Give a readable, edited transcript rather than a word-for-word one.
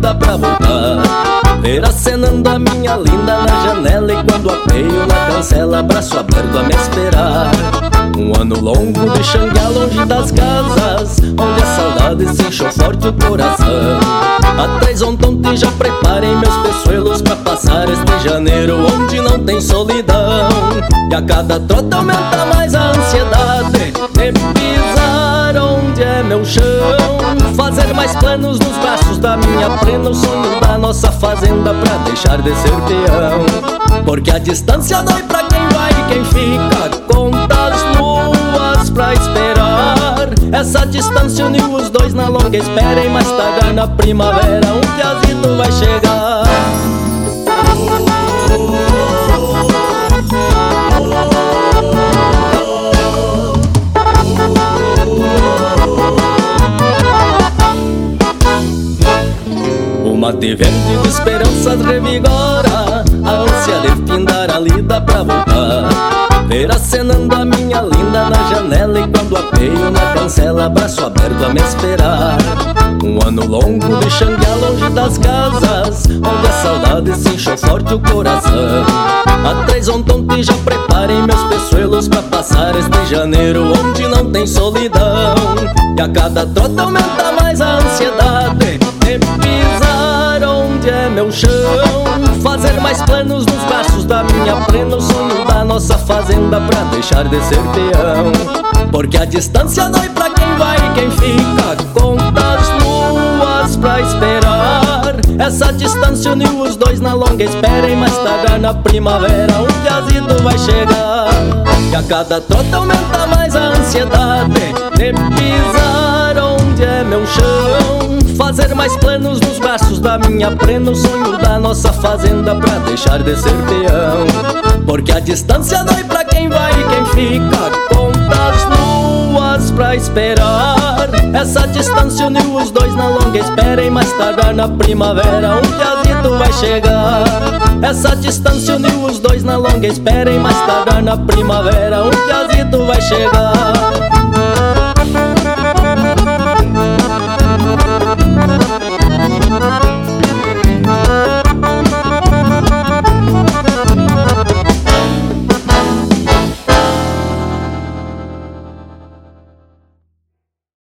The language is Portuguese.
lida pra voltar. Ver acenando a minha linda na janela, e quando apeio na cancela, braço aberto a me esperar. Um ano longo de Xangai longe das casas, onde a saudade se encheu forte o coração. Atrás onde já preparem meus peçoelos pra passar este janeiro onde não tem solidão. E a cada trota aumenta mais a ansiedade de pisar onde é meu chão. Fazer mais planos nos braços da minha prenda, o sonho da nossa fazenda pra deixar de ser peão. Porque a distância dói pra quem vai e quem fica, conta as luas pra esperar. Essa distância uniu os dois na longa espera, e mais tarde na primavera um piazito vai chegar. O mate verde de esperanças revigora a ânsia de findar a lida pra voltar. Ver acenando a minha linda na janela, e quando apeio na cancela, braço aberto a me esperar. Um ano longo de Xangai longe das casas, onde a saudade se encheu forte o coração. Atrás onde já preparem meus peçoelos pra passar este janeiro onde não tem solidão. E a cada trota aumenta mais a ansiedade de pisar onde é meu chão. Fazer mais planos nos braços da minha prenda, o sonho da nossa fazenda pra deixar de ser peão. Porque a distância dói pra quem vai e quem fica, conta as luas pra esperar. Essa distância uniu os dois na longa espera, e mais tarde na primavera um piazito vai chegar. E a cada trota aumenta mais a ansiedade de pisar onde é meu chão. Fazer mais planos nos braços da minha prenda, o sonho da nossa fazenda pra deixar de ser peão. Porque a distância dói pra quem vai e quem fica, conta as luas pra esperar. Essa distância uniu os dois na longa espera, e mais tarde na primavera um piazito vai chegar. Essa distância uniu os dois na longa espera, e mais tarde na primavera um piazito vai chegar.